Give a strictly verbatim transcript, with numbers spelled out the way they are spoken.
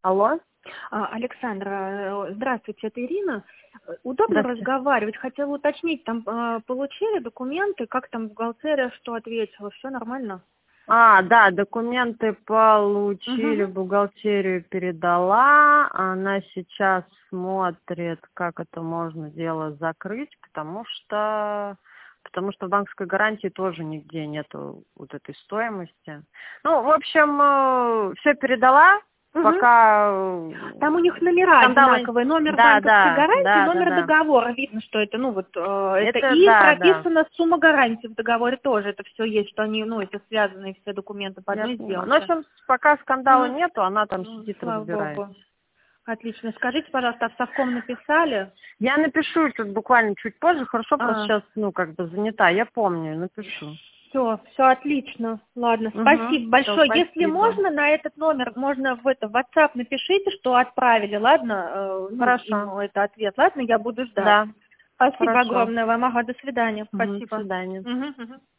Алло. А, Александра, э, здравствуйте, это Ирина. Э, Удобно Здравствуйте. разговаривать? Хотела уточнить, там э, получили документы, как там бухгалтерия, что ответила, все нормально? А, да, документы получили, Угу. в бухгалтерию передала. Она сейчас смотрит, как это можно дело закрыть, потому что потому что в банковской гарантии тоже нигде нету вот этой стоимости. Ну, в общем, все передала, Угу. пока э, Там у них номера скандалы. одинаковые, номер Да, банковской да, гарантии, да, да, номер да. договора. Видно, что это, ну вот, э, это Это и да, да. прописана сумма гарантии в договоре тоже. Это все есть, что они, ну, это связанные все документы по Я одной понимаю. Ну, в сделке. общем, пока скандала Ну, нету, она там ну, сидит, слава разбирается. богу. Отлично. Скажите, пожалуйста, а в совком написали? Я напишу чуть буквально чуть позже, хорошо, просто А, сейчас, ну, как бы занята, я помню, напишу. все, все отлично. Ладно, Угу, спасибо все, большое. Если спасибо. можно, на этот номер можно в это в WhatsApp напишите, что отправили, ладно? Э, ну, Хорошо, ему это ответ, ладно? Я буду ждать. да, Спасибо хорошо. огромное вам. Ага, до свидания. Угу, до Спасибо. свидания. Мгм, мгм.